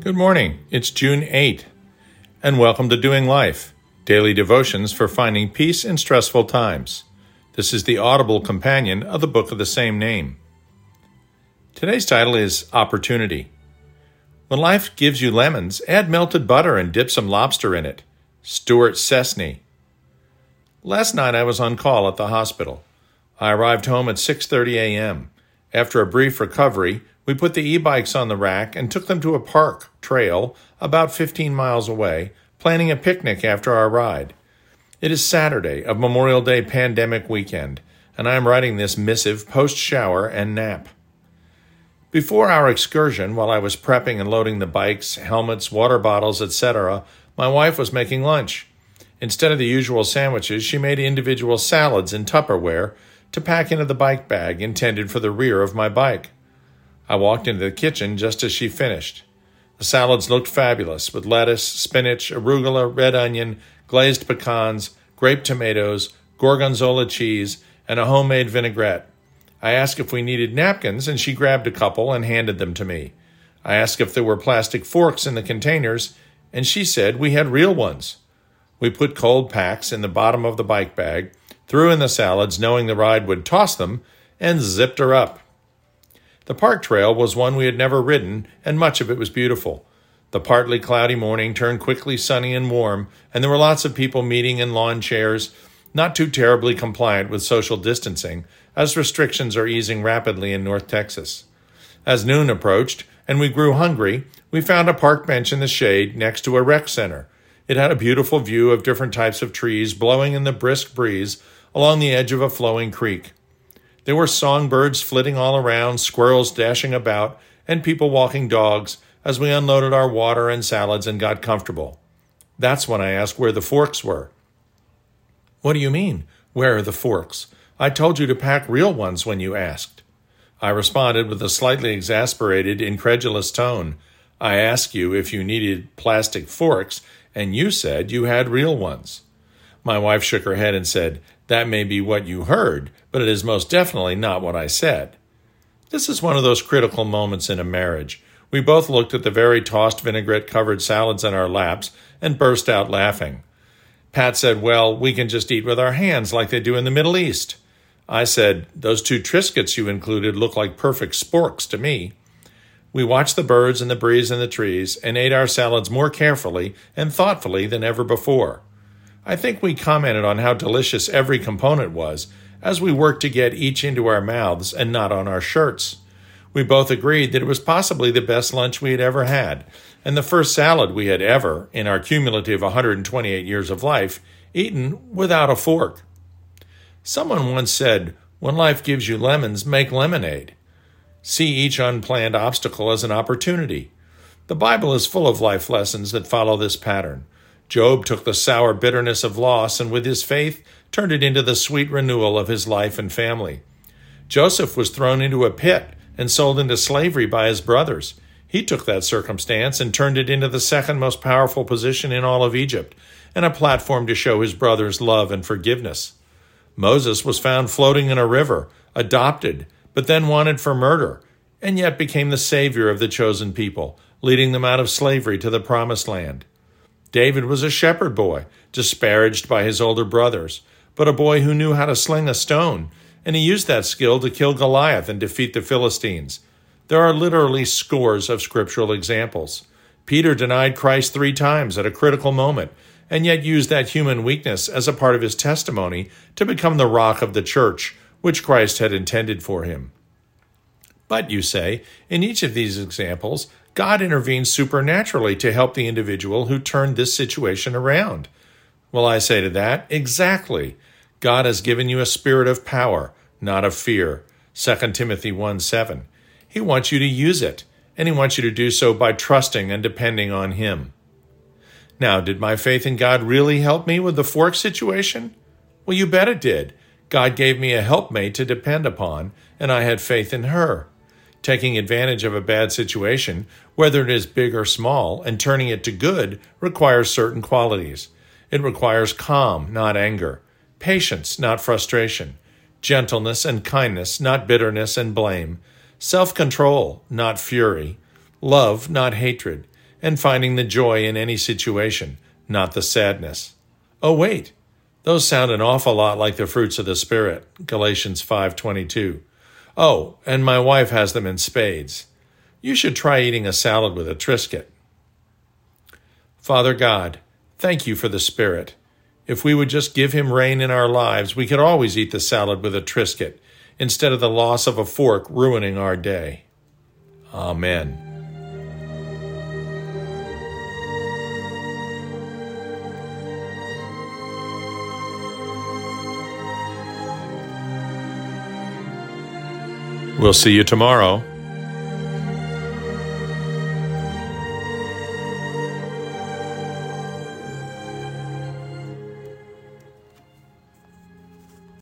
Good morning. It's June 8th, and welcome to Doing Life, daily devotions for finding peace in stressful times. This is the audible companion of the book of the same name. Today's title is Opportunity. When life gives you lemons, add melted butter and dip some lobster in it. Stuart Sesney. Last night I was on call at the hospital. I arrived home at 6:30 a.m. After a brief recovery, we put the e-bikes on the rack and took them to a park trail about 15 miles away, planning a picnic after our ride. It is Saturday of Memorial Day pandemic weekend, and I am writing this missive post-shower and nap. Before our excursion, while I was prepping and loading the bikes, helmets, water bottles, etc., my wife was making lunch. Instead of the usual sandwiches, she made individual salads in Tupperware to pack into the bike bag intended for the rear of my bike. I walked into the kitchen just as she finished. The salads looked fabulous, with lettuce, spinach, arugula, red onion, glazed pecans, grape tomatoes, gorgonzola cheese, and a homemade vinaigrette. I asked if we needed napkins, and she grabbed a couple and handed them to me. I asked if there were plastic forks in the containers, and she said we had real ones. We put cold packs in the bottom of the bike bag, threw in the salads knowing the ride would toss them, and zipped her up. The park trail was one we had never ridden, and much of it was beautiful. The partly cloudy morning turned quickly sunny and warm, and there were lots of people meeting in lawn chairs, not too terribly compliant with social distancing, as restrictions are easing rapidly in North Texas. As noon approached, and we grew hungry, we found a park bench in the shade next to a rec center. It had a beautiful view of different types of trees blowing in the brisk breeze along the edge of a flowing creek. There were songbirds flitting all around, squirrels dashing about, and people walking dogs as we unloaded our water and salads and got comfortable. That's when I asked where the forks were. "What do you mean, where are the forks? I told you to pack real ones when you asked." I responded with a slightly exasperated, incredulous tone. "I asked you if you needed plastic forks, and you said you had real ones." My wife shook her head and said, "That may be what you heard, but it is most definitely not what I said." This is one of those critical moments in a marriage. We both looked at the very tossed vinaigrette-covered salads in our laps and burst out laughing. Pat said, "Well, we can just eat with our hands like they do in the Middle East." I said, "Those 2 Triscuits you included look like perfect sporks to me." We watched the birds and the breeze in the trees and ate our salads more carefully and thoughtfully than ever before. I think we commented on how delicious every component was as we worked to get each into our mouths and not on our shirts. We both agreed that it was possibly the best lunch we had ever had, and the first salad we had ever, in our cumulative 128 years of life, eaten without a fork. Someone once said, "When life gives you lemons, make lemonade." See each unplanned obstacle as an opportunity. The Bible is full of life lessons that follow this pattern. Job took the sour bitterness of loss and with his faith turned it into the sweet renewal of his life and family. Joseph was thrown into a pit and sold into slavery by his brothers. He took that circumstance and turned it into the second most powerful position in all of Egypt and a platform to show his brothers love and forgiveness. Moses was found floating in a river, adopted, but then wanted for murder, and yet became the savior of the chosen people, leading them out of slavery to the promised land. David was a shepherd boy, disparaged by his older brothers, but a boy who knew how to sling a stone, and he used that skill to kill Goliath and defeat the Philistines. There are literally scores of scriptural examples. Peter denied Christ 3 times at a critical moment, and yet used that human weakness as a part of his testimony to become the rock of the church, which Christ had intended for him. But, you say, in each of these examples, God intervened supernaturally to help the individual who turned this situation around. Well, I say to that, exactly. God has given you a spirit of power, not of fear. 2 Timothy 1:7. He wants you to use it, and he wants you to do so by trusting and depending on him. Now, did my faith in God really help me with the fork situation? Well, you bet it did. God gave me a helpmate to depend upon, and I had faith in her. Taking advantage of a bad situation, whether it is big or small, and turning it to good requires certain qualities. It requires calm, not anger, patience, not frustration, gentleness and kindness, not bitterness and blame, self-control, not fury, love, not hatred, and finding the joy in any situation, not the sadness. Oh, wait, those sound an awful lot like the fruits of the Spirit, Galatians 5:22. Oh, and my wife has them in spades. You should try eating a salad with a Triscuit. Father God, thank you for the Spirit. If we would just give him reign in our lives, we could always eat the salad with a Triscuit, instead of the loss of a fork ruining our day. Amen. We'll see you tomorrow.